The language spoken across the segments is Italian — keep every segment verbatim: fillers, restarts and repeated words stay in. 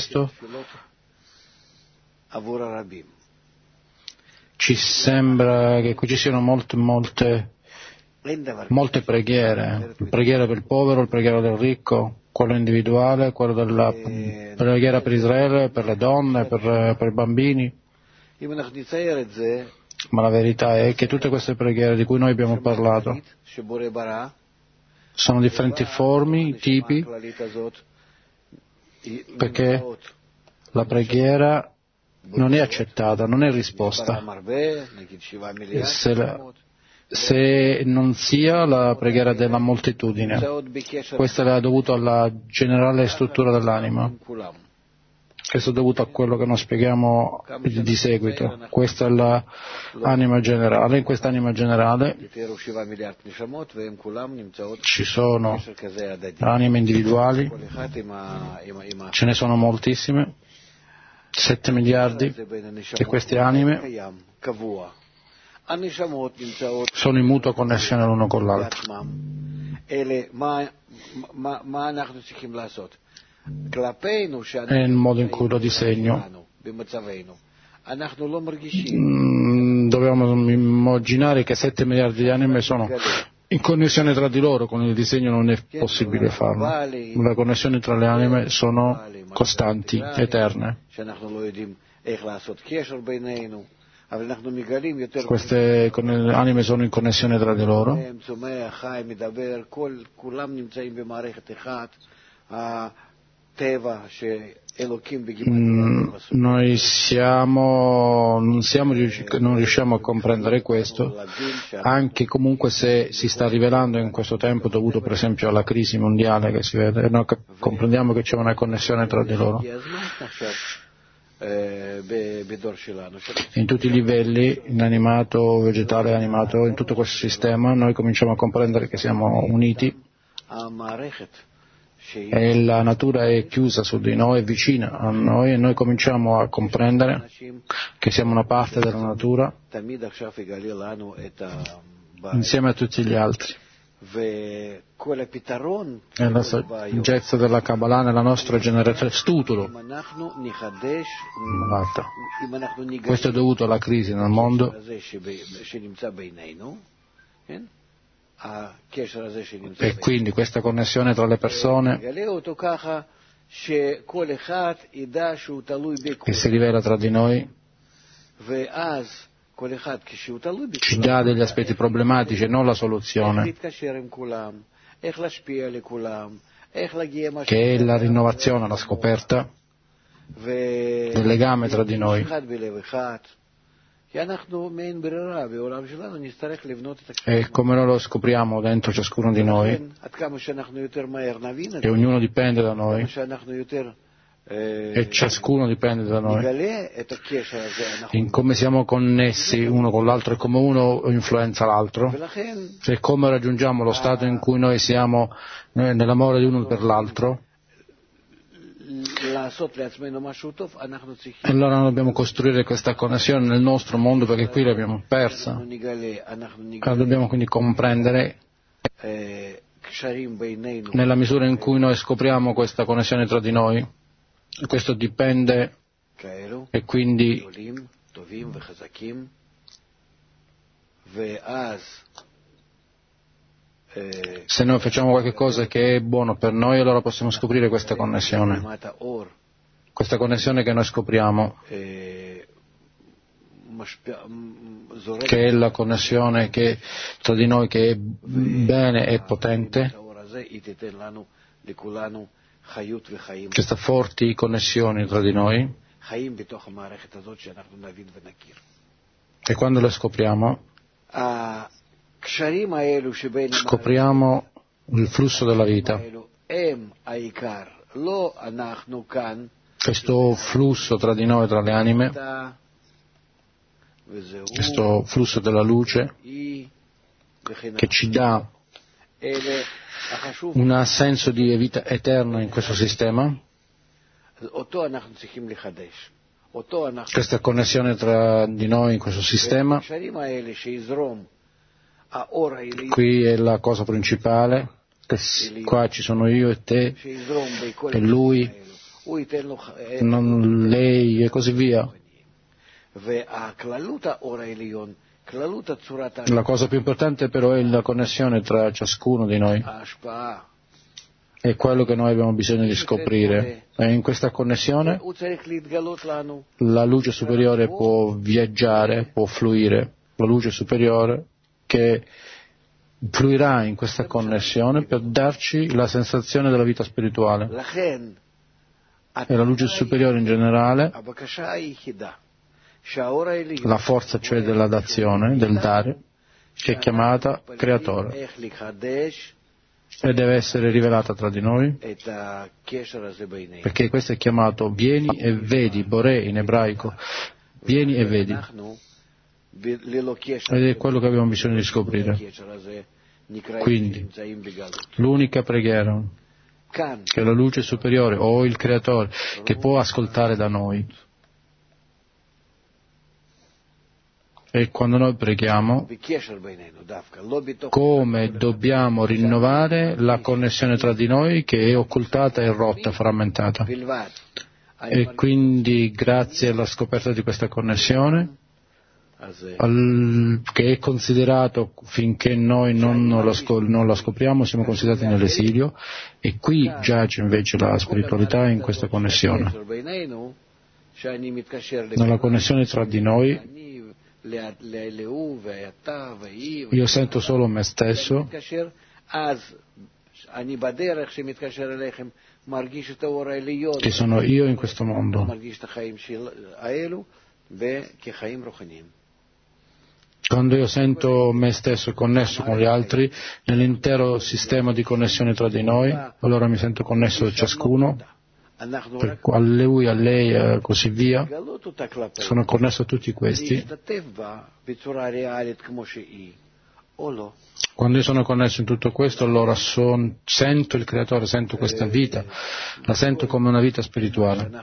questo ci sembra che qui ci siano molte, molte, molte preghiere, la preghiera per il povero, la preghiera del ricco, quello individuale, quello della preghiera per Israele, per le donne, per, per i bambini. Ma la verità è che tutte queste preghiere di cui noi abbiamo parlato sono differenti forme, tipi, perché la preghiera non è accettata, non è risposta. Se, la, se non sia la preghiera della moltitudine, questo è dovuto alla generale struttura dell'anima. Questo è dovuto a quello che noi spieghiamo di seguito. Questa è l'anima generale. In quest'anima generale ci sono anime individuali, ce ne sono moltissime, sette miliardi, e queste anime sono in mutua connessione l'uno con l'altro. È il modo in cui lo disegno. Mm, dobbiamo immaginare che sette miliardi di anime sono in connessione tra di loro. Con il disegno non è possibile farlo. Le connessioni tra le anime sono costanti, eterne. Queste anime sono in connessione tra di loro. Mm, noi siamo, non, siamo, non riusciamo a comprendere questo, anche comunque se si sta rivelando in questo tempo dovuto per esempio alla crisi mondiale che si vede, noi comprendiamo che c'è una connessione tra di loro. In tutti i livelli, inanimato, vegetale, animato, in tutto questo sistema noi cominciamo a comprendere che siamo uniti e la natura è chiusa su di noi, è vicina a noi, e noi cominciamo a comprendere che siamo una parte della natura insieme a tutti gli altri. E la saggezza della Kabbalah nella nostra generazione stutolo. Questo è dovuto alla crisi nel mondo, e quindi questa connessione tra le persone che si rivela tra di noi ci dà degli aspetti problematici e non la soluzione, che è la rinnovazione, la scoperta del legame tra di noi. E come noi lo scopriamo dentro ciascuno di noi, e ognuno dipende da noi, e ciascuno dipende da noi, in come siamo connessi uno con l'altro e come uno influenza l'altro, e come raggiungiamo lo stato in cui noi siamo nell'amore di uno per l'altro. Allora noi dobbiamo costruire questa connessione nel nostro mondo, perché qui l'abbiamo persa. Allora dobbiamo quindi comprendere, nella misura in cui noi scopriamo questa connessione tra di noi, questo dipende, e quindi se noi facciamo qualche cosa che è buono per noi, allora possiamo scoprire questa connessione. Questa connessione che noi scopriamo, che è la connessione che, tra di noi, che è bene e potente, queste forti connessioni tra di noi, e quando le scopriamo, scopriamo il flusso della vita. Questo flusso tra di noi, tra le anime, questo flusso della luce che ci dà un senso di vita eterna in questo sistema, questa connessione tra di noi in questo sistema, qui è la cosa principale, qua ci sono io e te e lui, non lei e così via. La cosa più importante però è la connessione tra ciascuno di noi. È quello che noi abbiamo bisogno di scoprire. E in questa connessione la luce superiore può viaggiare, può fluire. La luce superiore che fluirà in questa connessione per darci la sensazione della vita spirituale. E la luce superiore in generale, la forza cioè della dazione, del dare, che è chiamata creatore. E deve essere rivelata tra di noi, perché questo è chiamato vieni e vedi, Boré in ebraico, vieni e vedi. Ed è quello che abbiamo bisogno di scoprire. Quindi, l'unica preghiera che la luce superiore o il creatore che può ascoltare da noi. E quando noi preghiamo, come dobbiamo rinnovare la connessione tra di noi che è occultata e rotta, frammentata. E quindi grazie alla scoperta di questa connessione, al, che è considerato finché noi non, non, la scop- non la scopriamo, siamo considerati nell'esilio, e qui giace invece la spiritualità in questa connessione. Nella connessione tra di noi, io sento solo me stesso, che sono io in questo mondo. Quando io sento me stesso connesso con gli altri, nell'intero sistema di connessione tra di noi, allora mi sento connesso a ciascuno, a lui, a lei e così via. Sono connesso a tutti questi. Quando io sono connesso in tutto questo, allora son, sento il Creatore, sento questa vita, la sento come una vita spirituale.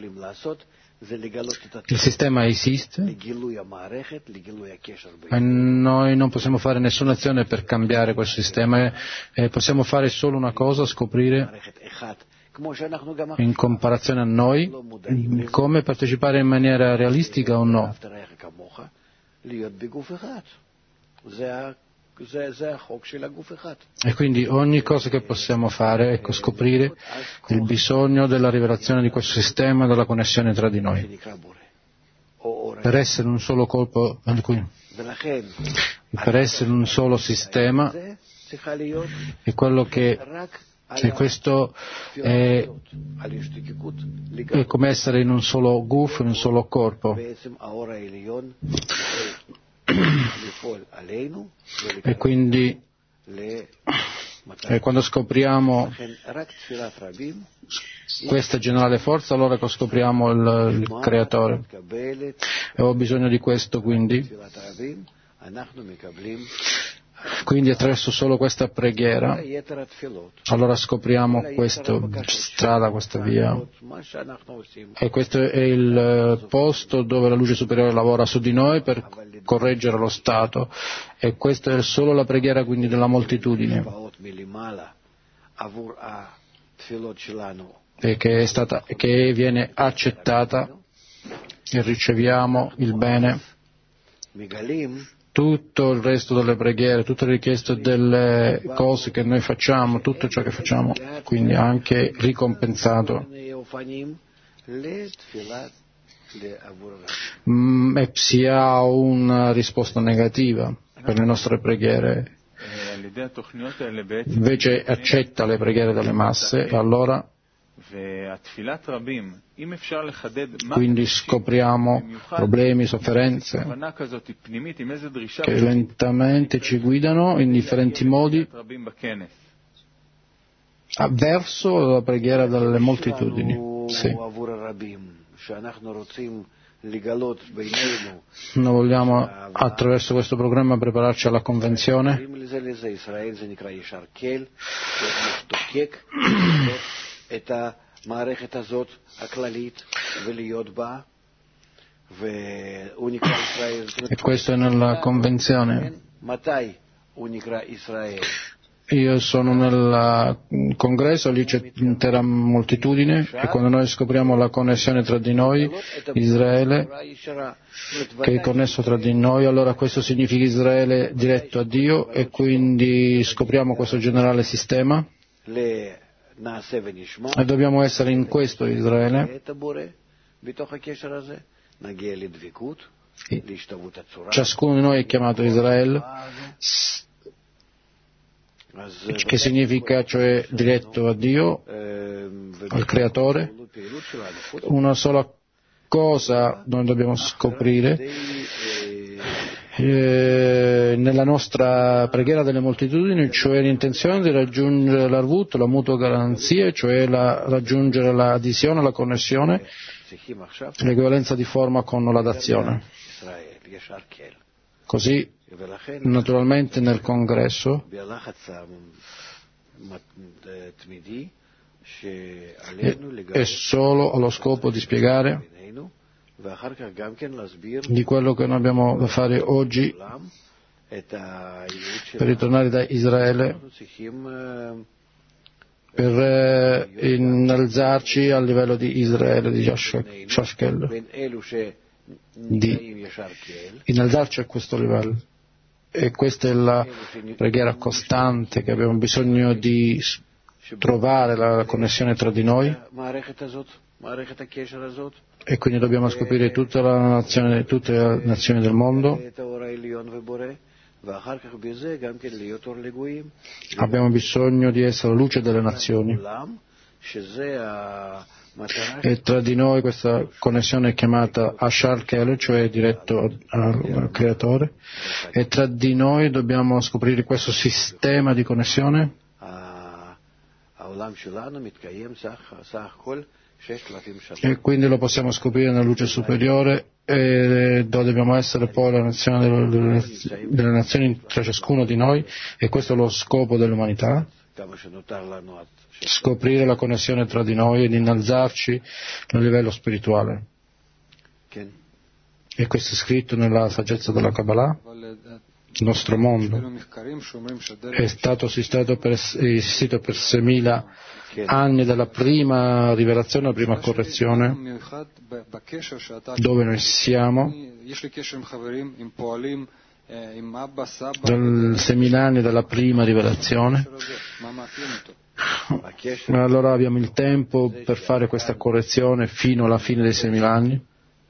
Il sistema esiste e noi non possiamo fare nessuna azione per cambiare quel sistema, e possiamo fare solo una cosa, scoprire in comparazione a noi come partecipare in maniera realistica o no. E quindi ogni cosa che possiamo fare è scoprire il bisogno della rivelazione di questo sistema, della connessione tra di noi, per essere un solo colpo, per essere un solo sistema. È quello che e questo è, è come essere in un solo guf, in un solo corpo. E quindi e quando scopriamo questa generale forza, allora scopriamo il, il Creatore. E ho bisogno di questo, quindi. Quindi attraverso solo questa preghiera, allora scopriamo questa strada, questa via. E questo è il posto dove la luce superiore lavora su di noi per correggere lo stato. E questa è solo la preghiera quindi della moltitudine, e che, è stata, che viene accettata, e riceviamo il bene. Tutto il resto delle preghiere, tutte le richieste delle cose che noi facciamo, tutto ciò che facciamo, quindi anche ricompensato. Mm, e si ha una risposta negativa per le nostre preghiere, invece accetta le preghiere delle masse, e allora quindi scopriamo problemi, sofferenze che lentamente ci guidano in differenti modi verso la preghiera delle moltitudini. Sì. Noi vogliamo attraverso questo programma prepararci alla convenzione את המערכת הזאת הכללית ולהיות בה, והוא נקרא ישראל. E questo è nella convenzione. מתי הוא נקרא ישראל? io sono nel congresso, lì c'è l'intera moltitudine e quando noi scopriamo la connessione tra di noi, Israele, che è connesso tra di noi, allora questo significa Israele diretto a Dio e quindi scopriamo questo generale sistema e dobbiamo essere in questo Israele. Ciascuno di noi è chiamato Israele, che significa cioè diretto a Dio, al Creatore. Una sola cosa noi dobbiamo scoprire eh, nella nostra preghiera delle moltitudini, cioè l'intenzione di raggiungere l'Arvut, la mutua garanzia, cioè la, raggiungere l'adesione, la connessione, l'equivalenza di forma con la dazione. Così, naturalmente nel congresso è solo allo scopo di spiegare di quello che noi abbiamo da fare oggi per ritornare da Israele, per innalzarci al livello di Israele, di Shashkel, di innalzarci a questo livello. E questa è la preghiera costante che abbiamo bisogno di trovare la connessione tra di noi e quindi dobbiamo scoprire tutta la nazione, tutte le nazioni del mondo. Abbiamo bisogno di essere la luce delle nazioni e tra di noi questa connessione è chiamata Ashar Kele, cioè diretto al, al Creatore, e tra di noi dobbiamo scoprire questo sistema di connessione e quindi lo possiamo scoprire nella luce superiore e dove dobbiamo essere poi la nazione delle, delle, delle nazioni tra ciascuno di noi, e questo è lo scopo dell'umanità, scoprire la connessione tra di noi ed innalzarci a livello spirituale. E questo è scritto nella saggezza della Kabbalah. Il nostro mondo è stato esistito per, esistito per seimila anni dalla prima rivelazione, la prima correzione, dove noi siamo, dal seimila anni dalla prima rivelazione. Allora abbiamo il tempo per fare questa correzione fino alla fine dei seimila anni.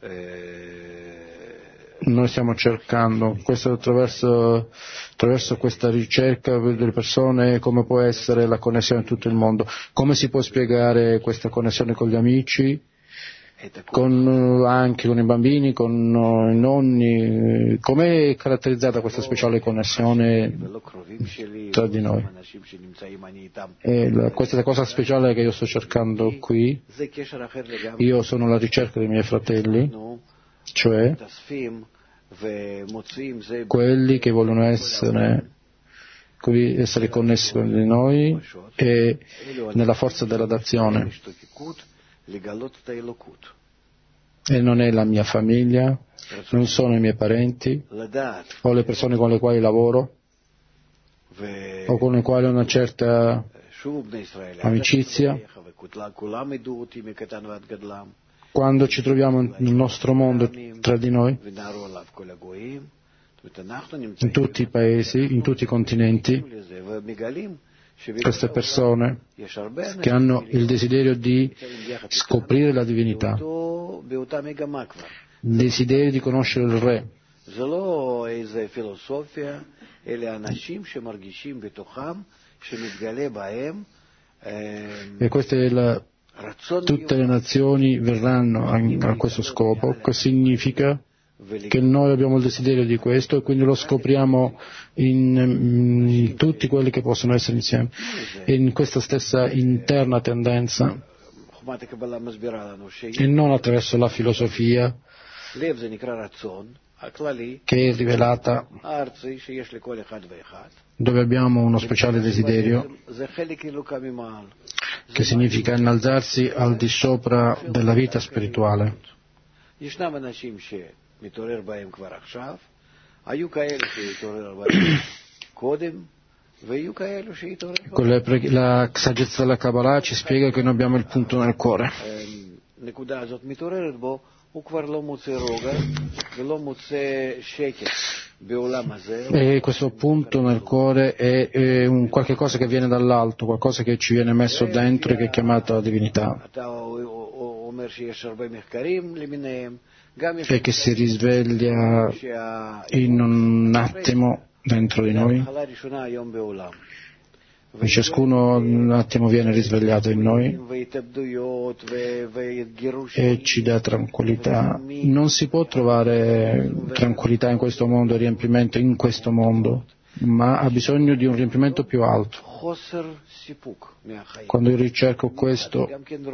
Noi stiamo cercando questo attraverso, attraverso questa ricerca delle persone, come può essere la connessione in tutto il mondo, come si può spiegare questa connessione con gli amici, con, anche con i bambini, con i nonni, com'è caratterizzata questa speciale connessione tra di noi. E la, questa è la cosa speciale che io sto cercando qui. Io sono alla ricerca dei miei fratelli, cioè quelli che vogliono essere, essere connessi con di noi e nella forza della dazione. E non è la mia famiglia, non sono i miei parenti o le persone con le quali lavoro o con le quali ho una certa amicizia. Quando ci troviamo nel nostro mondo tra di noi, in tutti i paesi, in tutti i continenti, queste persone che hanno il desiderio di scoprire la divinità, il desiderio di conoscere il Re. E questa è la tutte le nazioni verranno a questo scopo, che significa che noi abbiamo il desiderio di questo e quindi lo scopriamo in, in tutti quelli che possono essere insieme, in questa stessa interna tendenza e non attraverso la filosofia che è rivelata, dove abbiamo uno speciale desiderio che significa innalzarsi al di sopra della vita spirituale. La saggezza della Kabbalah ci spiega che noi abbiamo il punto nel cuore. E questo punto nel cuore è, è un qualche cosa che viene dall'alto, qualcosa che ci viene messo dentro e che è chiamata divinità. E che si risveglia in un attimo dentro di noi. E ciascuno un attimo viene risvegliato in noi e ci dà tranquillità. Non si può trovare tranquillità in questo mondo e riempimento in questo mondo, ma ha bisogno di un riempimento più alto. Quando io ricerco questo,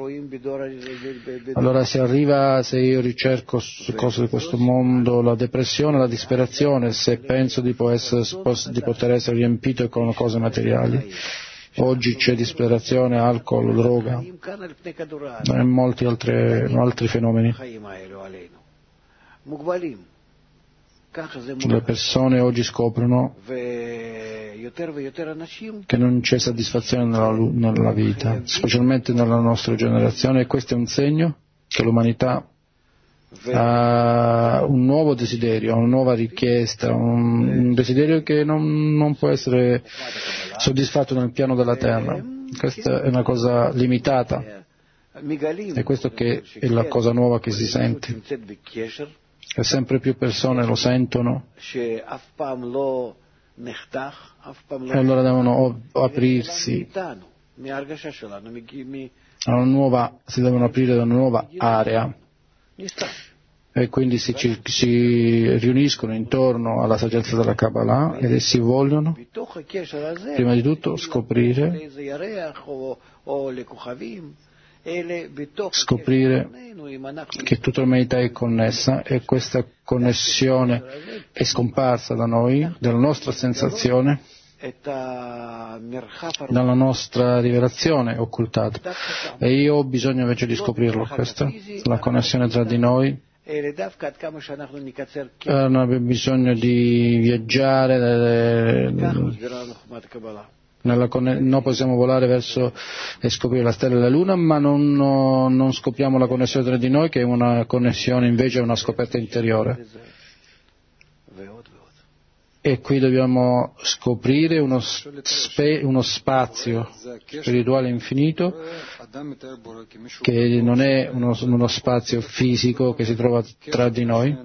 allora si arriva, se io ricerco cose di questo mondo, la depressione, la disperazione, se penso di, essere, di poter essere riempito con cose materiali. Oggi c'è disperazione, alcol, droga e molti altri, altri fenomeni. Le persone oggi scoprono che non c'è soddisfazione nella, nella vita, specialmente nella nostra generazione, e questo è un segno che l'umanità ha un nuovo desiderio, una nuova richiesta, un, un desiderio che non, non può essere soddisfatto nel piano della terra. Questa è una cosa limitata, e questo che è la cosa nuova che si sente. E sempre più persone lo sentono e allora devono aprirsi a una nuova, si devono aprire a una nuova area e quindi si, ci, si riuniscono intorno alla saggezza della Kabbalah e si vogliono prima di tutto scoprire scoprire che tutta l'umanità è connessa e questa connessione è scomparsa da noi, dalla nostra sensazione, dalla nostra rivelazione occultata. E io ho bisogno invece di scoprirlo, questa, la connessione tra di noi. Non abbiamo bisogno di viaggiare, Nella conne- noi possiamo volare verso e scoprire la stella e la luna, ma non, no, non scopriamo la connessione tra di noi, che è una connessione invece, è una scoperta interiore. E qui dobbiamo scoprire uno, spe- uno spazio spirituale infinito, che non è uno, uno spazio fisico che si trova tra di noi.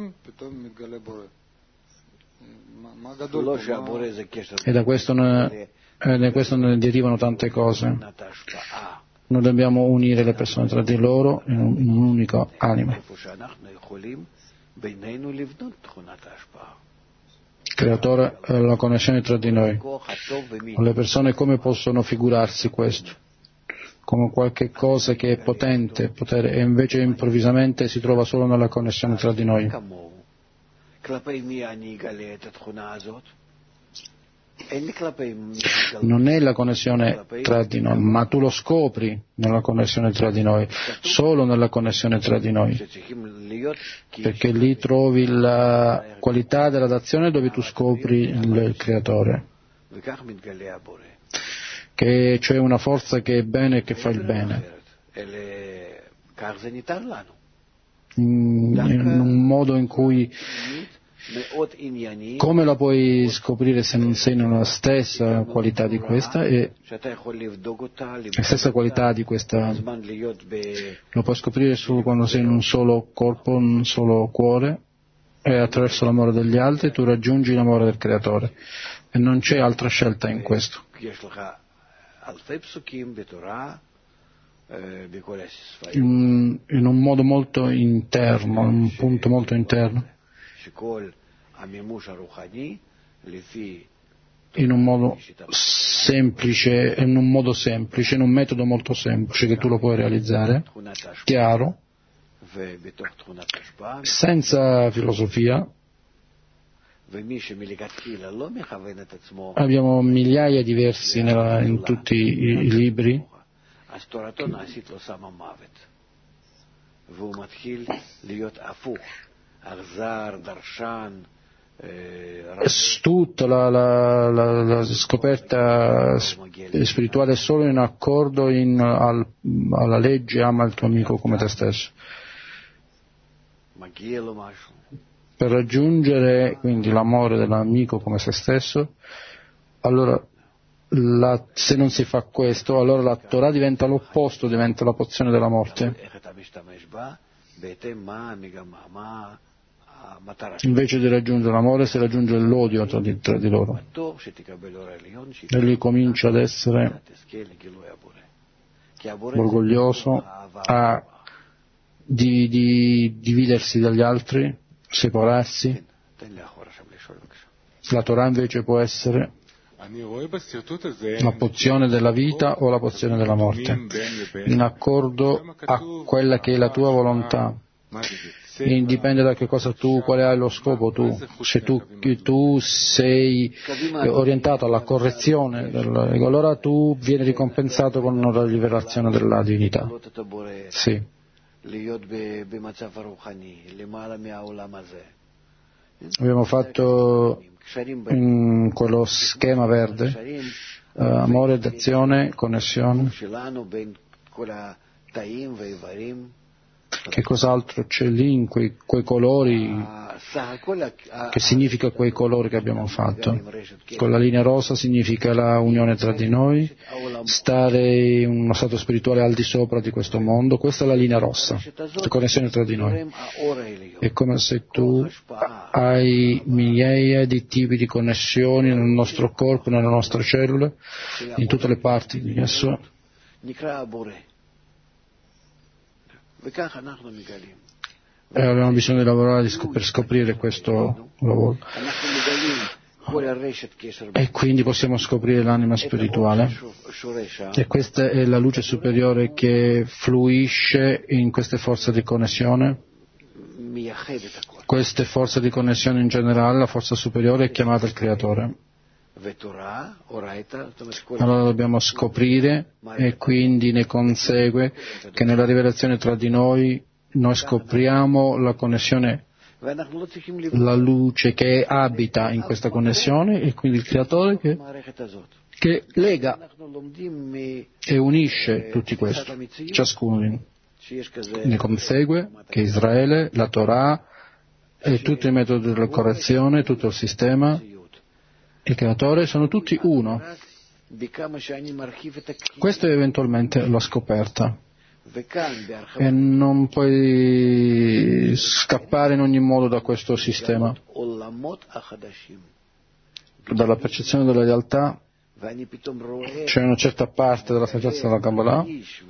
E da questo ne, E da questo ne derivano tante cose. Noi dobbiamo unire le persone tra di loro in, un, in un'unica anima. Il creatore è la connessione tra di noi. Le persone come possono figurarsi questo? Come qualche cosa che è potente, potere, e invece improvvisamente si trova solo nella connessione tra di noi. Non è la connessione tra di noi, ma tu lo scopri nella connessione tra di noi, solo nella connessione tra di noi, perché lì trovi la qualità della d'azione dove tu scopri il creatore, che c'è una forza che è bene e che fa il bene, in, in un modo in cui come la puoi scoprire se non sei nella stessa qualità di questa, e la stessa qualità di questa lo puoi scoprire solo quando sei in un solo corpo, in un solo cuore, e attraverso l'amore degli altri tu raggiungi l'amore del creatore, e non c'è altra scelta in questo. In, in un modo molto interno, un punto molto interno, in un modo semplice, in un modo semplice, in un metodo molto semplice che tu lo puoi realizzare, chiaro, senza filosofia. Abbiamo migliaia di versi nella, in tutti i, i libri. tutta la, la, la, la scoperta spirituale è solo in accordo in, al, alla legge ama il tuo amico come te stesso. Per raggiungere quindi l'amore dell'amico come se stesso, allora la, se non si fa questo, allora la Torah diventa l'opposto, diventa la pozione della morte. Invece di raggiungere l'amore si raggiunge l'odio tra di, tra di loro. E lui comincia ad essere orgoglioso, a di, di dividersi dagli altri, separarsi. La Torah invece può essere la pozione della vita o la pozione della morte, in accordo a quella che è la tua volontà. E dipende da che cosa tu, quale hai lo scopo tu. Se tu, tu sei orientato alla correzione, allora tu vieni ricompensato con la rivelazione della divinità. Sì. Abbiamo fatto in quello schema verde uh, amore, d'azione, connessione. Che cos'altro c'è lì in quei, quei colori? Che significa quei colori che abbiamo fatto? Con la linea rosa significa la unione tra di noi, stare in uno stato spirituale al di sopra di questo mondo. Questa è la linea rossa, la connessione tra di noi. È come se tu hai migliaia di tipi di connessioni nel nostro corpo, nelle nostre cellule, in tutte le parti di esso. E abbiamo bisogno di lavorare per scoprire questo lavoro. E quindi possiamo scoprire l'anima spirituale. E questa è la luce superiore che fluisce in queste forze di connessione. Queste forze di connessione in generale, la forza superiore è chiamata il Creatore. Allora dobbiamo scoprire, e quindi ne consegue che nella rivelazione tra di noi noi scopriamo la connessione, la luce che abita in questa connessione, e quindi il Creatore che, che lega e unisce tutti questi, ciascuno ne consegue che Israele, la Torah e tutto il metodo della correzione, tutto il sistema, il Creatore sono tutti uno. Questa è eventualmente la scoperta. E non puoi scappare in ogni modo da questo sistema. Dalla percezione della realtà c'è una certa parte della saggezza della Kabbalah.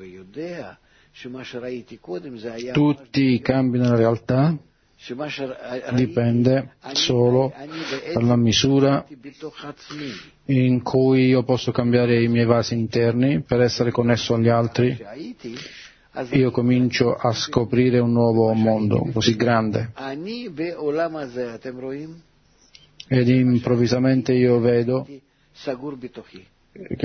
Tutti i cambi nella realtà dipende solo dalla misura in cui io posso cambiare i miei vasi interni per essere connesso agli altri. Io comincio a scoprire un nuovo mondo così grande ed improvvisamente io vedo che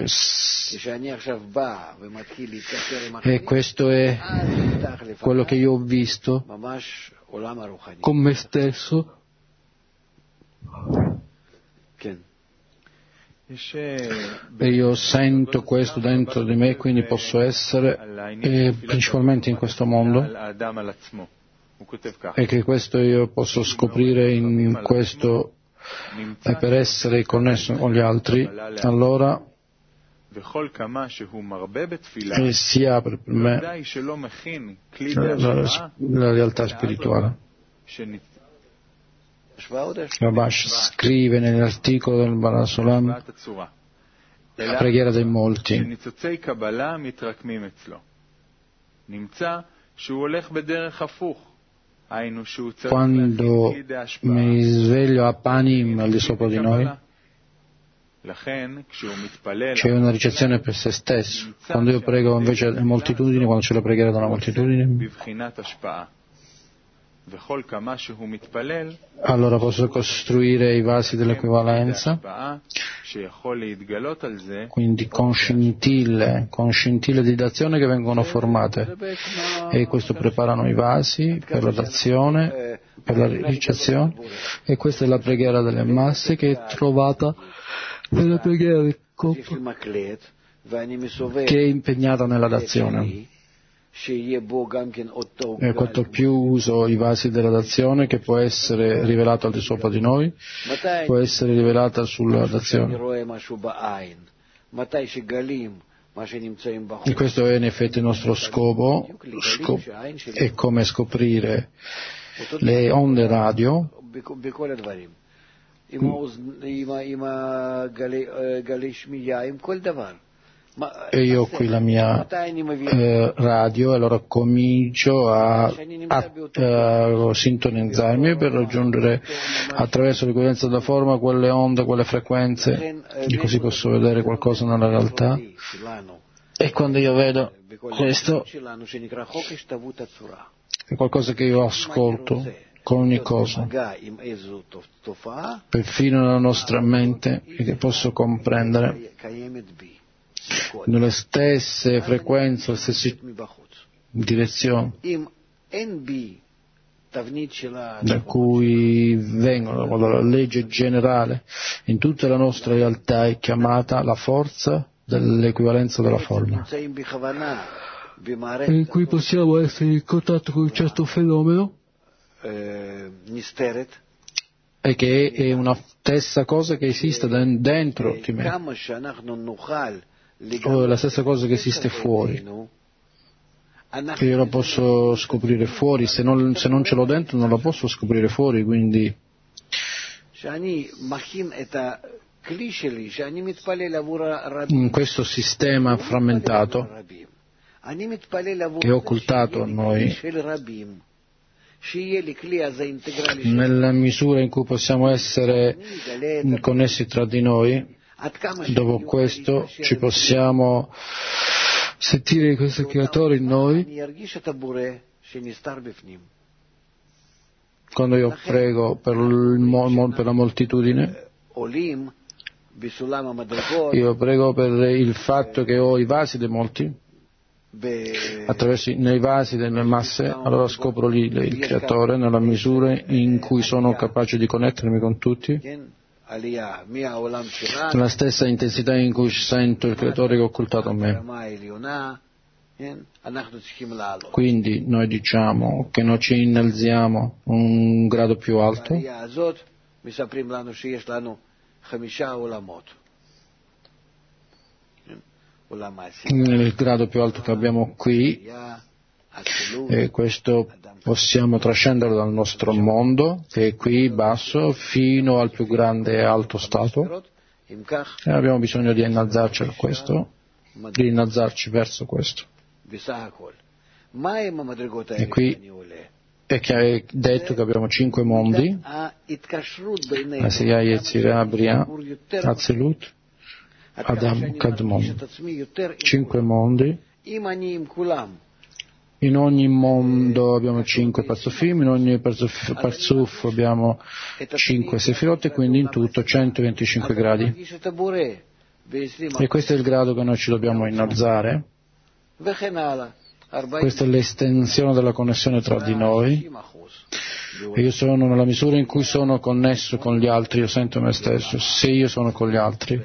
e questo è quello che io ho visto con me stesso. E io sento questo dentro di me, quindi posso essere eh, principalmente in questo mondo, e che questo io posso scoprire in questo, e per essere connesso con gli altri, allora e si apre per me la, la, la realtà spirituale. Rabash scrive nell'articolo del Barasulam la preghiera dei molti. Quando mi sveglio a Panim al di sopra di noi, c'è una ricezione per se stesso. Quando io prego invece le moltitudini, quando c'è la preghiera della moltitudine, allora posso costruire i vasi dell'equivalenza, quindi con scintille, con scintille di dazione che vengono formate, e questo preparano i vasi per la dazione, per la ricezione, e questa è la preghiera delle masse che è trovata nella preghiera del corpo, che è impegnata nella dazione. E quanto più uso i vasi della dazione, che può essere rivelata al di sopra di noi, può essere rivelata sulla dazione. E questo è in effetti il nostro scopo, scop- è come scoprire le onde radio, e io ho qui la mia eh, radio, e allora comincio a, a, a sintonizzarmi per raggiungere attraverso l'equivalenza della forma quelle onde, quelle frequenze, e così posso vedere qualcosa nella realtà. E quando io vedo questo, è qualcosa che io ascolto con ogni cosa, perfino nella nostra mente, e che posso comprendere nelle stesse frequenze, le stesse direzioni da cui vengono. La legge generale in tutta la nostra realtà è chiamata la forza dell'equivalenza della forma, in cui possiamo essere in contatto con un certo fenomeno, e che è una stessa cosa che esiste dentro di me, o è la stessa cosa che esiste fuori, che io la posso scoprire fuori. Se non, se non ce l'ho dentro non la posso scoprire fuori. Quindi in questo sistema frammentato che è occultato a noi, nella misura in cui possiamo essere connessi tra di noi, dopo questo ci possiamo sentire questo creatore in noi. Quando io prego per, il, per la moltitudine, io prego per il fatto che ho i vasi dei molti, attraverso nei vasi delle masse, allora scopro lì il creatore nella misura in cui sono capace di connettermi con tutti, nella stessa intensità in cui sento il creatore che è occultato a me. Quindi noi diciamo che noi ci innalziamo un grado più alto. Il grado più alto che abbiamo qui, e questo possiamo trascenderlo dal nostro mondo, che è qui basso, fino al più grande e alto stato, e abbiamo bisogno di innalzarci a questo, di innalzarci verso questo. E qui è che è detto che abbiamo cinque mondi: Asiya, Yetzirah, Bria, Atzilut, Adam, Kadmon. Cinque mondi. In ogni mondo abbiamo cinque parzufim, in ogni parzuf abbiamo cinque sefirot, e quindi in tutto centoventicinque gradi. E questo è il grado che noi ci dobbiamo innalzare. Questa è l'estensione della connessione tra di noi. E io sono, nella misura in cui sono connesso con gli altri, io sento me stesso. Se io sono con gli altri,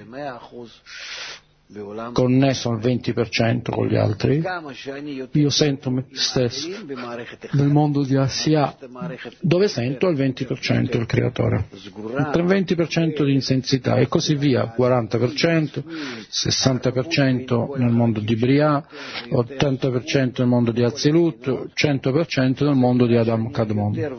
connesso al venti per cento con gli altri, io sento me stesso nel mondo di Asiya, dove sento al venti per cento il creatore, il venti per cento di intensità, e così via, quaranta per cento, sessanta per cento nel mondo di Bria, ottanta per cento nel mondo di Atzilut, cento per cento nel mondo di Adam Kadmon.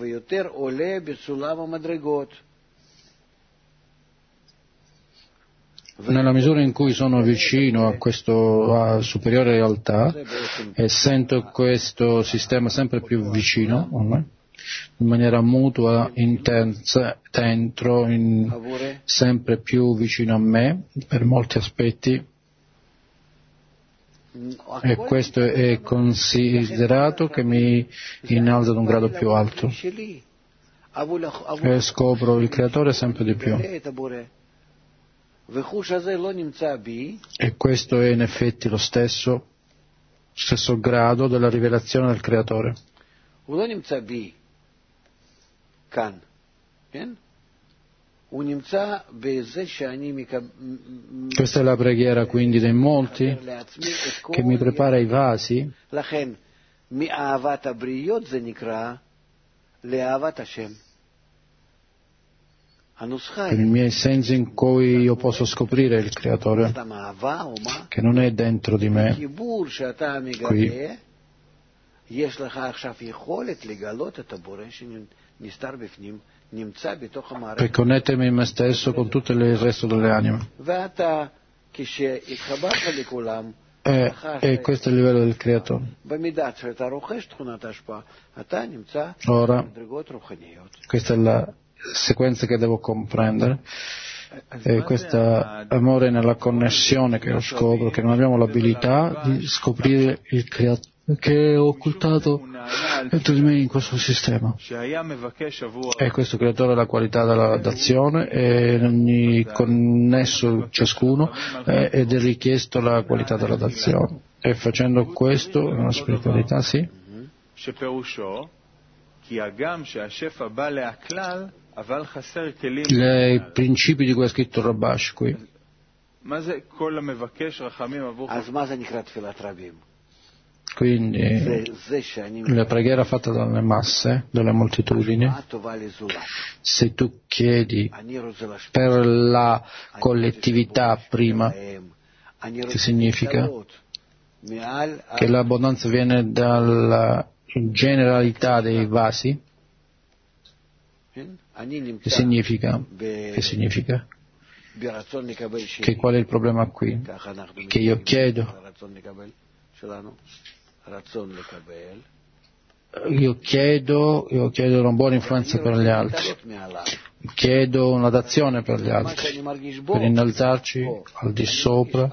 Nella misura in cui sono vicino a questa superiore realtà e sento questo sistema sempre più vicino a me, in maniera mutua, intensa, dentro, in, sempre più vicino a me per molti aspetti, e questo è considerato che mi innalza ad un grado più alto e scopro il Creatore sempre di più. E questo è in effetti lo stesso, stesso grado della rivelazione del Creatore. Questa è la preghiera quindi dei molti che mi prepara i vasi per i miei sensi in cui io posso scoprire il Creatore che non è dentro di me qui. Per connettermi in me stesso con tutto il resto delle anime. E, e questo è il livello del Creatore. Ora, questa è la sequenza che devo comprendere. E questo amore nella connessione che io scopro, che non abbiamo l'abilità di scoprire il Creatore che è occultato dentro di me in questo sistema. E questo Creatore ha la qualità della d'azione e in ogni connesso ciascuno eh, ed è richiesto la qualità della d'azione. E facendo questo, nella spiritualità, sì, i principi di cui è scritto Rabash qui. Quindi la preghiera fatta dalle masse, dalle moltitudini, se tu chiedi per la collettività prima, che significa che l'abbondanza viene dalla generalità dei vasi, che significa, che significa che qual è il problema qui? Che io chiedo Io chiedo, io chiedo una buona influenza per gli altri, chiedo una d'azione per gli altri, per innalzarci al di sopra.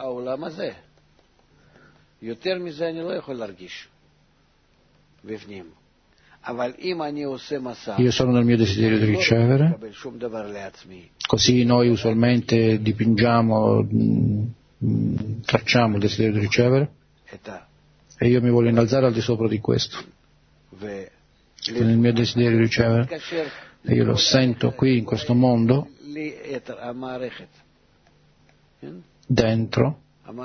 Io sono nel mio desiderio di ricevere, così noi usualmente dipingiamo, tracciamo il desiderio di ricevere. E io mi voglio innalzare al di sopra di questo, nel mio desiderio di ricevere, e io lo sento qui in questo mondo, dentro.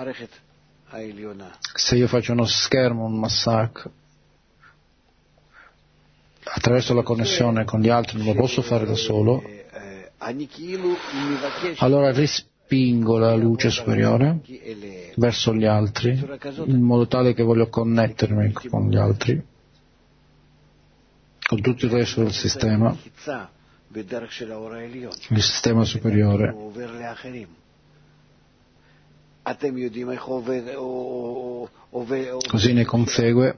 Se io faccio uno schermo, un massacro, attraverso la connessione con gli altri, non lo posso fare da solo, allora rispingo la luce superiore verso gli altri, in modo tale che voglio connettermi con gli altri, con tutto il resto del sistema, il sistema superiore. Così ne consegue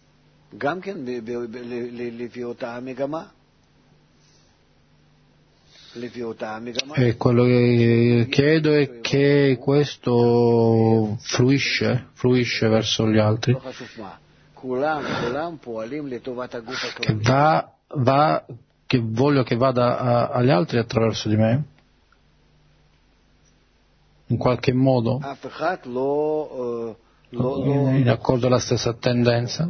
e quello che chiedo è che questo fluisce, fluisce verso gli altri, che va, va, che voglio che vada a, agli altri attraverso di me, in qualche modo, in accordo alla stessa tendenza.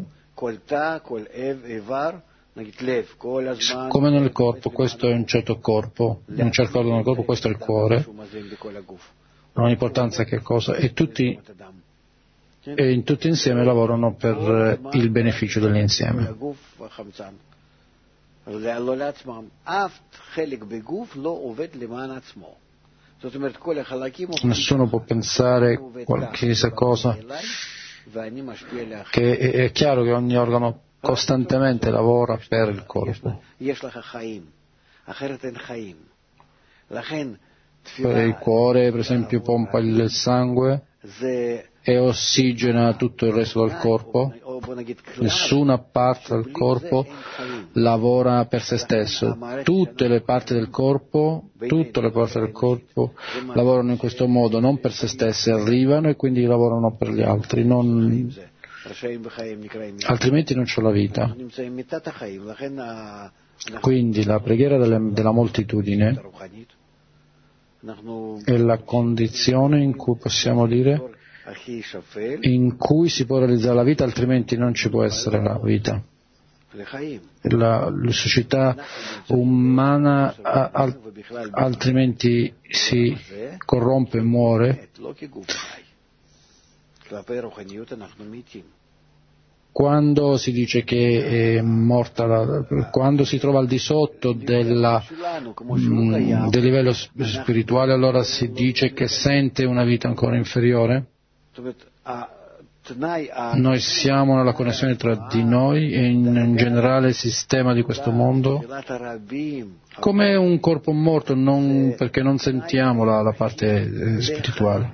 Come nel corpo, questo è un certo corpo, in un certo organo del corpo, questo è il cuore, non ha importanza che cosa, e tutti, e in tutti insieme lavorano per il beneficio dell'insieme. Nessuno può pensare qualsiasi cosa, che è, è chiaro che ogni organo costantemente lavora per il corpo. Per il cuore, per esempio, pompa il sangue e ossigena tutto il resto del corpo, Nessuna parte del corpo lavora per se stesso. Tutte le parti del corpo, tutte le parti del corpo lavorano in questo modo, non per se stesse, arrivano e quindi lavorano per gli altri, non... altrimenti non c'è la vita. Quindi la preghiera delle, della moltitudine è la condizione in cui possiamo dire in cui si può realizzare la vita, altrimenti non ci può essere la vita. La, la società umana a, altrimenti si corrompe e muore. Quando si dice che è morta, la, quando si trova al di sotto della, mh, del livello spirituale, allora si dice che sente una vita ancora inferiore. Noi siamo nella connessione tra di noi e in, in generale il sistema di questo mondo come un corpo morto, non, perché non sentiamo la, la parte eh, spirituale.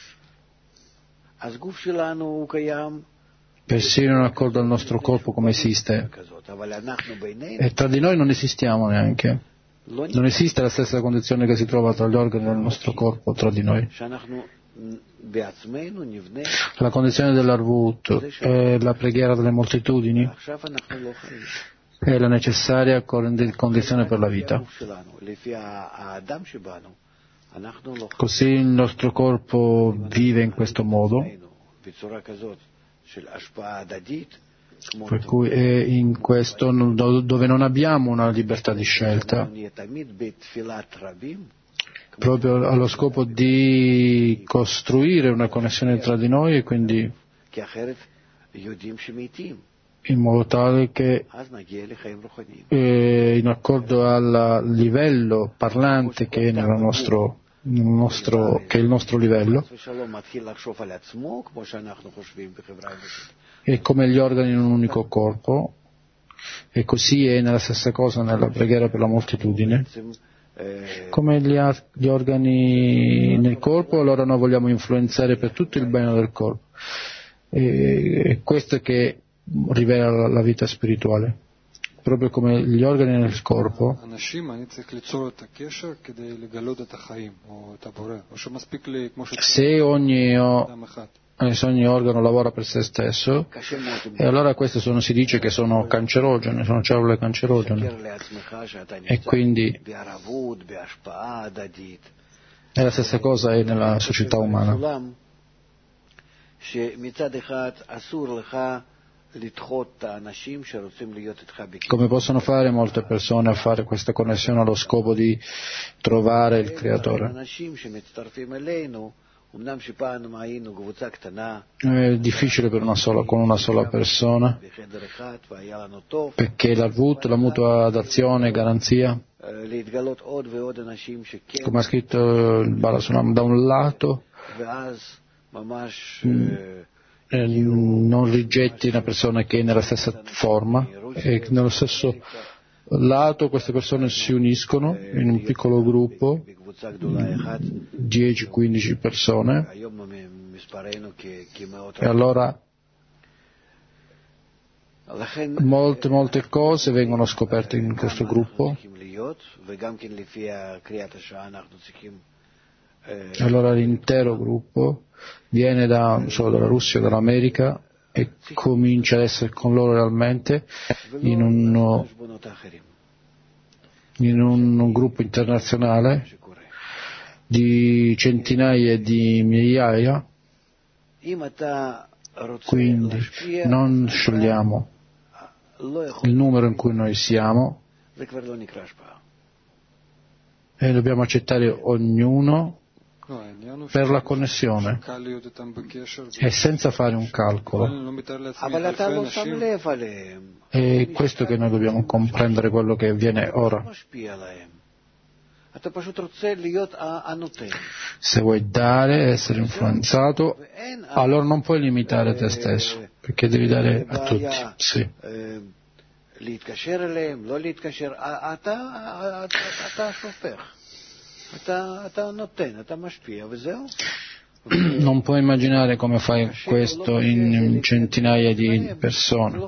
Persino in accordo al nostro corpo come esiste, e tra di noi non esistiamo neanche, non esiste la stessa condizione che si trova tra gli organi del nostro corpo, tra di noi. La condizione dell'arvut è la preghiera delle moltitudini, è la necessaria condizione per la vita. Così il nostro corpo vive in questo modo, per cui è in questo dove non abbiamo una libertà di scelta, proprio allo scopo di costruire una connessione tra di noi e quindi in modo tale che eh, in accordo al livello parlante che è nel nostro, nel nostro, che è il nostro livello, è come gli organi in un unico corpo, e così è nella stessa cosa nella preghiera per la moltitudine. Come gli, gli organi nel corpo, allora noi vogliamo influenzare per tutto il bene del corpo, e, e questo è che rivela la, la vita spirituale, proprio come gli organi nel corpo. Se ogni, se ogni organo lavora per se stesso, e allora queste sono, si dice che sono cancerogene, sono cellule cancerogene, e quindi è la stessa cosa è nella società umana. Come possono fare molte persone a fare questa connessione allo scopo di trovare il Creatore? È difficile per una sola, con una sola persona, perché l'avut, la mutua dazione, garanzia, come ha scritto il Balasulam, da un lato eh, non rigetti una persona che è nella stessa forma, e nello stesso lato queste persone si uniscono in un piccolo gruppo, dieci quindici persone, e allora molte molte cose vengono scoperte in questo gruppo, e allora l'intero gruppo viene da, non solo dalla Russia, dall'America, e comincia ad essere con loro realmente in un, in un gruppo internazionale di centinaia di migliaia. Quindi non scegliamo il numero in cui noi siamo e dobbiamo accettare ognuno per la connessione e senza fare un calcolo. È questo che noi dobbiamo comprendere, quello che avviene ora. Se vuoi dare, essere influenzato, allora non puoi limitare te stesso, perché devi dare a tutti. Sì. Non puoi immaginare come fai questo in centinaia di persone.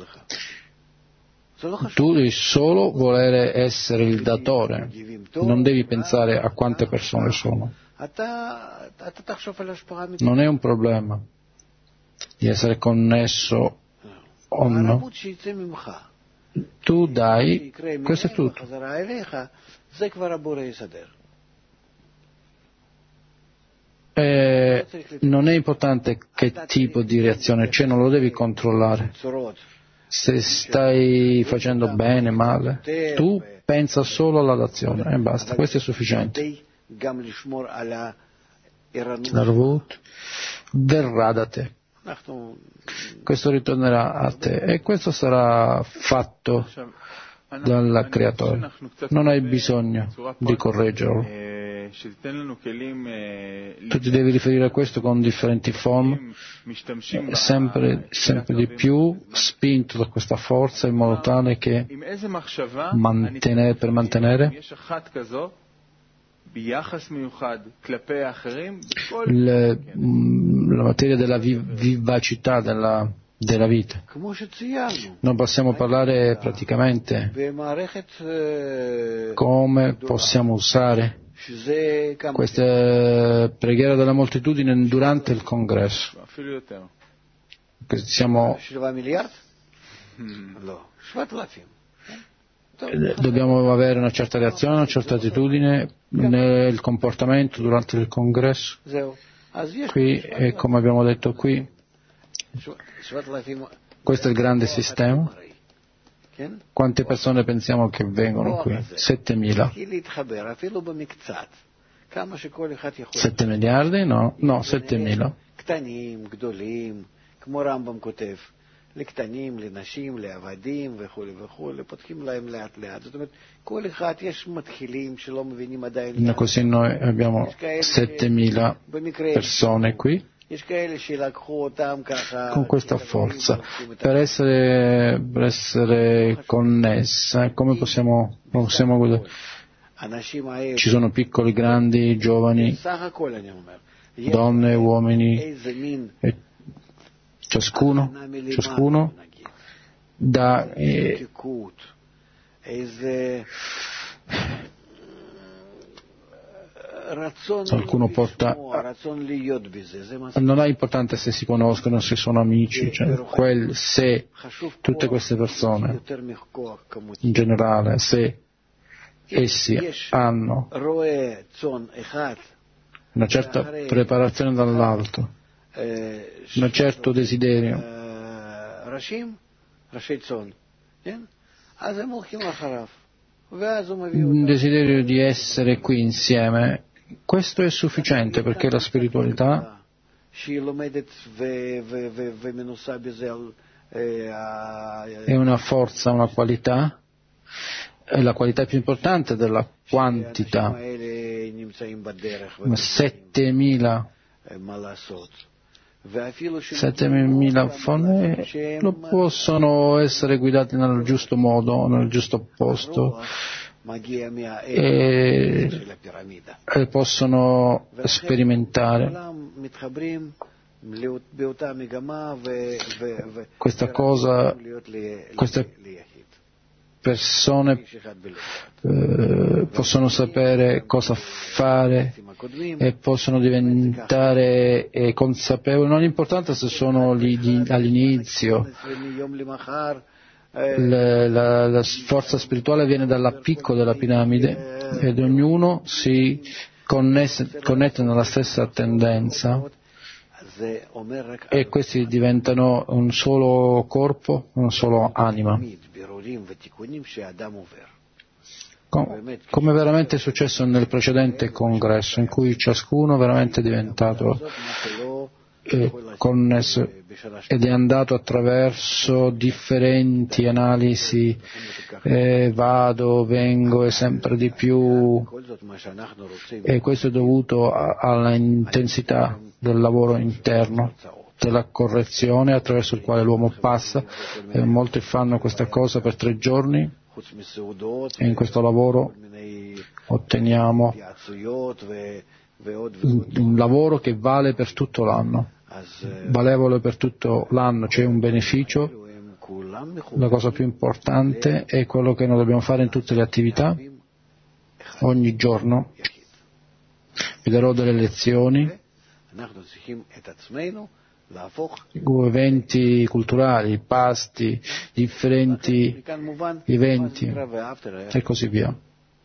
Tu devi solo volere essere il datore, non devi pensare a quante persone sono. Non è un problema di essere connesso o no. Tu dai, questo è tutto. Eh, non è importante che tipo di reazione c'è, non lo devi controllare. Se stai facendo bene, male, tu pensa solo alla d'azione e basta, questo è sufficiente. L'arvut verrà da te. Questo ritornerà a te e questo sarà fatto dal Creatore. Non hai bisogno di correggerlo. Tu ti devi riferire a questo con differenti forme, sempre, sempre di più spinto da questa forza in modo tale che mantenere, per mantenere le, la materia della vivacità della, della vita. Non possiamo parlare praticamente come possiamo usare questa preghiera della moltitudine durante il congresso. Siamo, dobbiamo avere una certa reazione, una certa attitudine nel comportamento durante il congresso. Qui, e come abbiamo detto qui, questo è il grande sistema. Quante persone pensiamo che vengono qui? settemila. sette miliardi? No, no, settemila. לקטנים, לנשים, לעבדים וכו' וכו', פותחים להם לאט לאט. זאת אומרת, כל אחד יש מתחילים שלא מבינים עדיין. Così noi abbiamo settemila persone qui con questa forza per essere, per essere connessa. Come possiamo, possiamo guardare? Ci sono piccoli, grandi, giovani, donne, uomini, e ciascuno, ciascuno da eh, qualcuno porta, non è importante se si conoscono, se sono amici, cioè, quel, se tutte queste persone in generale, se essi hanno una certa preparazione dall'alto, un certo desiderio, un desiderio di essere qui insieme, questo è sufficiente, perché la spiritualità è una forza, una qualità, è la qualità più importante della quantità. settemila settemila forme lo possono essere guidati nel giusto modo, nel giusto posto, e, e possono sperimentare questa cosa, queste persone eh, possono sapere cosa fare e possono diventare eh, consapevoli. Non è importante se sono lì di, all'inizio. La, la, la forza spirituale viene dalla picco della piramide ed ognuno si connesse, connette nella stessa tendenza, e questi diventano un solo corpo, una sola anima. Come veramente è successo nel precedente congresso, in cui ciascuno veramente è diventato eh, connesso ed è andato attraverso differenti analisi, eh, vado, vengo e sempre di più, e questo è dovuto a, alla intensità del lavoro interno, della correzione attraverso il quale l'uomo passa, e molti fanno questa cosa per tre giorni, e in questo lavoro otteniamo un lavoro che vale per tutto l'anno, valevole per tutto l'anno, c'è un beneficio. La cosa più importante è quello che noi dobbiamo fare in tutte le attività, ogni giorno. Vi darò delle lezioni, eventi culturali, pasti, differenti eventi e così via.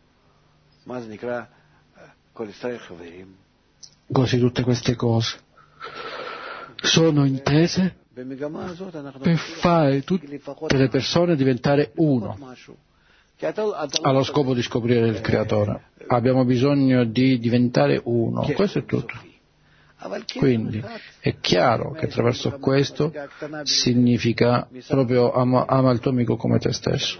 Così tutte queste cose sono intese per fare tutte le persone diventare uno, allo scopo di scoprire il Creatore. Abbiamo bisogno di diventare uno, questo è tutto. Quindi è chiaro che attraverso questo significa proprio ama, ama il tuo amico come te stesso.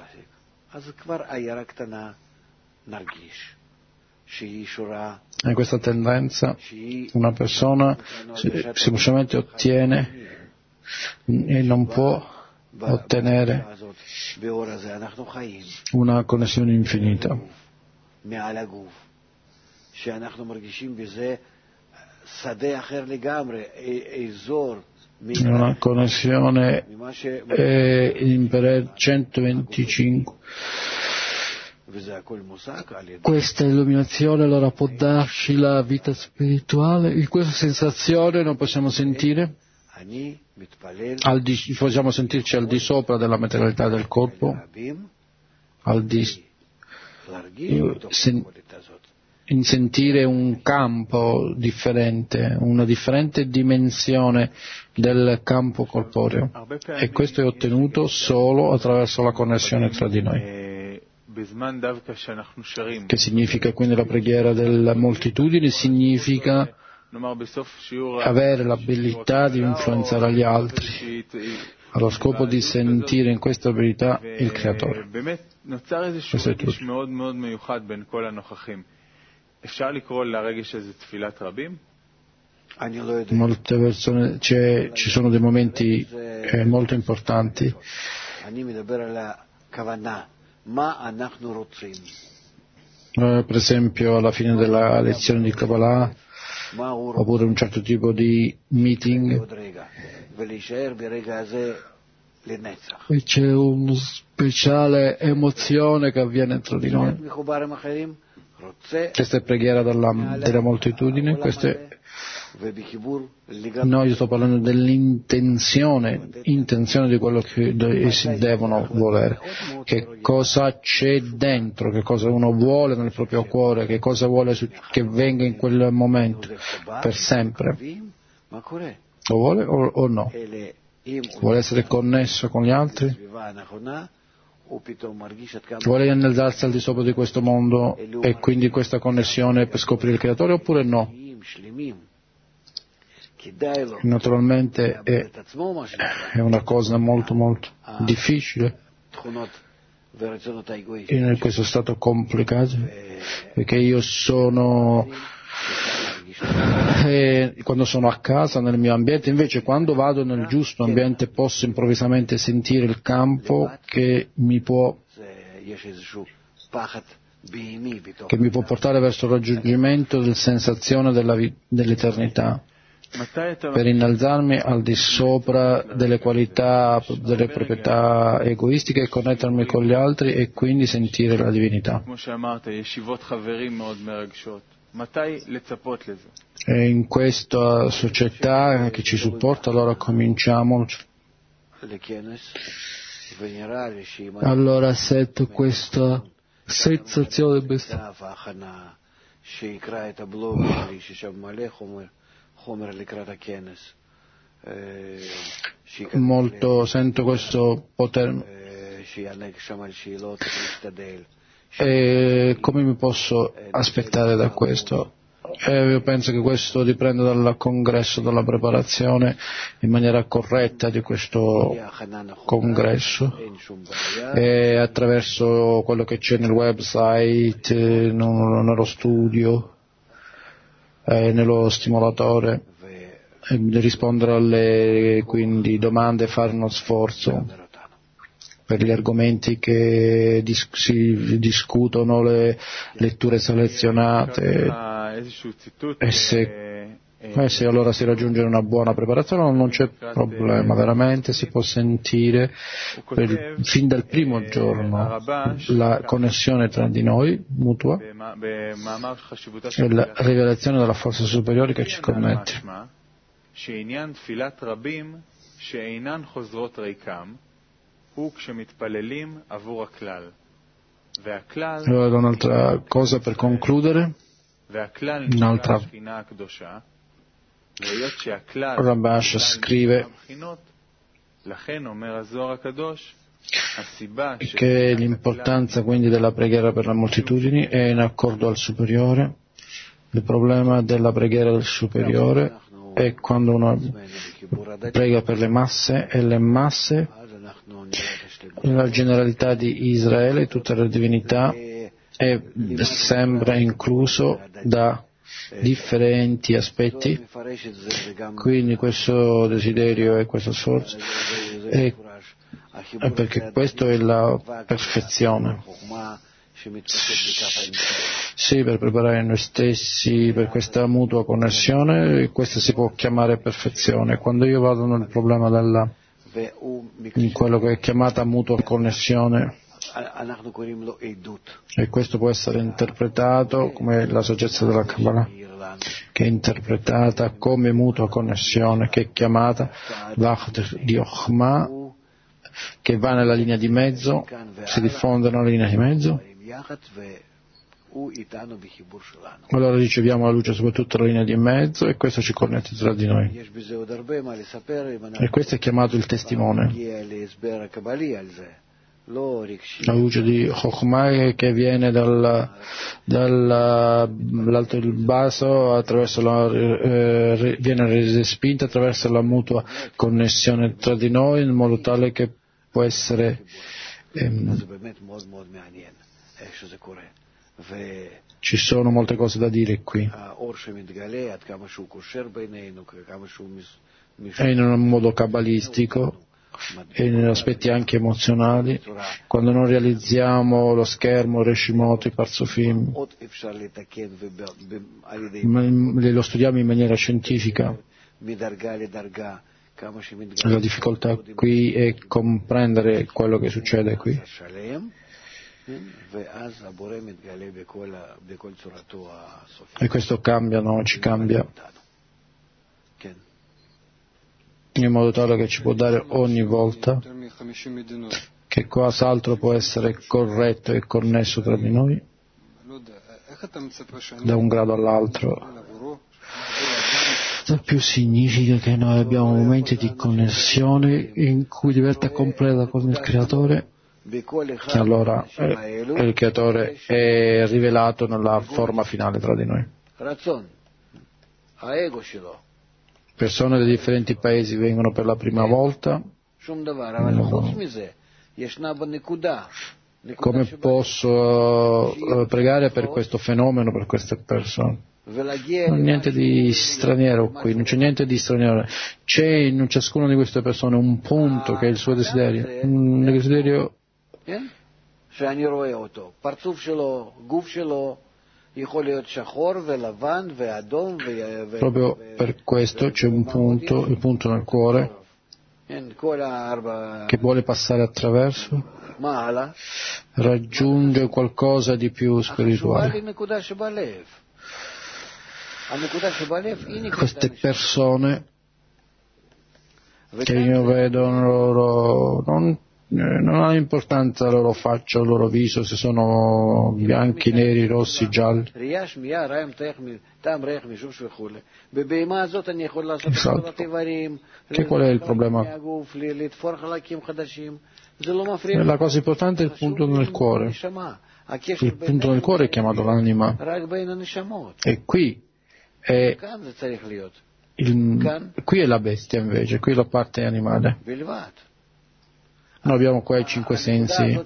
In questa tendenza una persona semplicemente ottiene e non può ottenere una connessione infinita. Una connessione eh, in per centoventicinque. Questa illuminazione allora può darci la vita spirituale. In questa sensazione non possiamo sentire al di, possiamo sentirci al di sopra della materialità del corpo, al di sen, in sentire un campo differente, una differente dimensione del campo corporeo, e questo è ottenuto solo attraverso la connessione tra di noi. Che significa quindi la preghiera della moltitudine? Significa avere l'abilità di influenzare gli altri, allo scopo di sentire in questa abilità il Creatore. Questo è tutto. Molte persone, ci sono dei momenti eh, molto importanti. Eh, per esempio alla fine della lezione di Kabbalah, oppure un certo tipo di meeting, e c'è una speciale emozione che avviene tra di noi. Questa è preghiera della, della moltitudine, questa è, no, io sto parlando dell'intenzione, intenzione di quello che essi devono volere, che cosa c'è dentro, che cosa uno vuole nel proprio cuore, che cosa vuole che venga in quel momento, per sempre. Lo vuole o, o no? Vuole essere connesso con gli altri? Vuole innalzarsi al di sopra di questo mondo e quindi questa connessione per scoprire il Creatore, oppure no? Naturalmente è, è una cosa molto molto difficile in questo stato complicato, perché io sono e quando sono a casa nel mio ambiente, invece quando vado nel giusto ambiente posso improvvisamente sentire il campo che mi può che mi può portare verso il raggiungimento della sensazione della, dell'eternità, per innalzarmi al di sopra delle qualità, delle proprietà egoistiche e connettermi con gli altri e quindi sentire la divinità. E in questa società che ci supporta, allora cominciamo. Allora sento questa sensazione besta. Molto sento questo potere. E come mi posso aspettare da questo? E io penso che questo dipenda dal congresso, dalla preparazione in maniera corretta di questo congresso, e attraverso quello che c'è nel website, nello studio, eh, nello stimolatore, e rispondere alle quindi domande, fare uno sforzo per gli argomenti che dis- si discutono, le letture selezionate, E se, eh, se allora si raggiunge una buona preparazione non c'è problema, veramente si può sentire per, fin dal primo giorno la connessione tra di noi mutua e la rivelazione della forza superiore che ci connette. Allora un'altra cosa per concludere, un'altra Rabash scrive che l'importanza quindi della preghiera per le moltitudini è in accordo al superiore. Il problema della preghiera del superiore è quando uno prega per le masse e le masse, la generalità di Israele, tutta la divinità è, sembra incluso da differenti aspetti, quindi questo desiderio e questo sforzo è, è perché questo è la perfezione. Sì, per preparare noi stessi per questa mutua connessione, questa si può chiamare perfezione. Quando io vado nel problema della, in quello che è chiamata mutua connessione, e questo può essere interpretato come la saggezza della Kabbalah, che è interpretata come mutua connessione, che è chiamata Vahd di Ochma, che va nella linea di mezzo, si diffonde nella linea di mezzo. Allora riceviamo la luce soprattutto la linea di mezzo e questo ci connette tra di noi. E questo è chiamato il testimone. La luce di Chokhmah che viene dal, dall'alto il basso attraverso la, eh, viene respinta attraverso la mutua connessione tra di noi in modo tale che può essere ehm, ci sono molte cose da dire qui e in un modo cabalistico e in aspetti anche emozionali, quando non realizziamo lo schermo, Reshimot, i Parzufim, lo studiamo in maniera scientifica. La difficoltà qui è comprendere quello che succede qui. E questo cambia, no? Ci cambia in modo tale che ci può dare ogni volta che qualcos'altro può essere corretto e connesso tra di noi da un grado all'altro. Più significa che noi abbiamo momenti di connessione in cui diventa completa con il Creatore, che allora eh, il Creatore è rivelato nella forma finale tra di noi. Persone di differenti paesi vengono per la prima volta. Come posso uh, pregare per questo fenomeno, per queste persone? Non niente di straniero qui, non c'è niente di straniero. C'è in ciascuna di queste persone un punto che è il suo desiderio, un desiderio proprio per questo c'è un punto, il punto nel cuore che vuole passare attraverso, raggiunge qualcosa di più spirituale. Queste persone che io vedo loro, non, non ha importanza la loro faccia, il loro viso, se sono bianchi, neri, rossi, gialli. Esatto. Che qual è il problema? La cosa importante è il punto nel cuore. Il punto nel cuore è chiamato l'anima. E qui è, il, qui è la bestia invece, qui è la parte animale. Noi abbiamo qua i cinque sensi,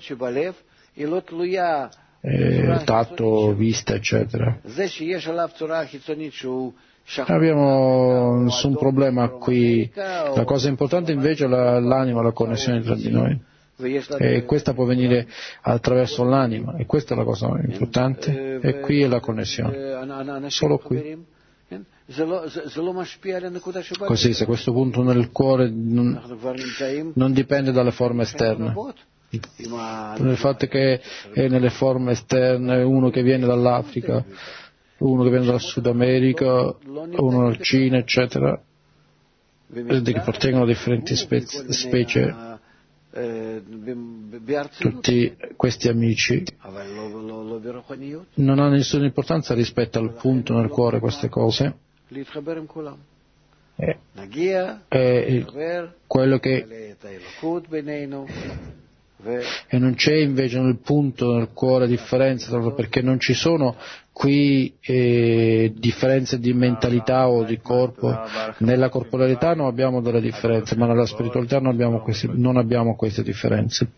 eh, tatto, vista, eccetera. Abbiamo nessun problema qui. La cosa importante invece è la, l'anima, la connessione tra di noi. e questa può venire attraverso l'anima, e questa è la cosa importante, e qui è la connessione, solo qui. Così, se questo punto nel cuore non, non dipende dalle forme esterne, il fatto che è nelle forme esterne, uno che viene dall'Africa, uno che viene dal Sud America, uno dal Cina, eccetera, che appartengono a differenti specie, specie, tutti questi amici non hanno nessuna importanza rispetto al punto nel cuore, queste cose. È, è quello che e non c'è invece nel punto nel cuore differenza, perché non ci sono qui eh, differenze di mentalità o di corpo. Nella corporalità non abbiamo delle differenze, ma nella spiritualità non abbiamo queste, non abbiamo queste differenze,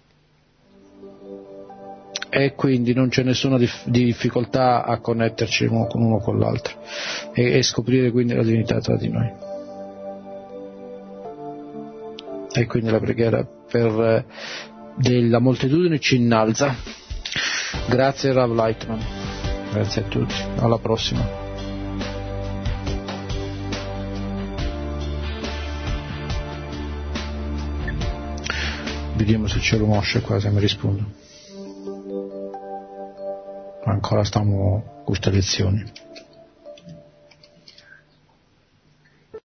e quindi non c'è nessuna dif- difficoltà a connetterci uno con uno con l'altro e, e scoprire quindi la divinità tra di noi. E quindi la preghiera per della moltitudine ci innalza. Grazie Rav Lightman, grazie a tutti, alla prossima. Vediamo se c'è lo Moshe qua, se mi risponde. Ancora stiamo con queste lezioni.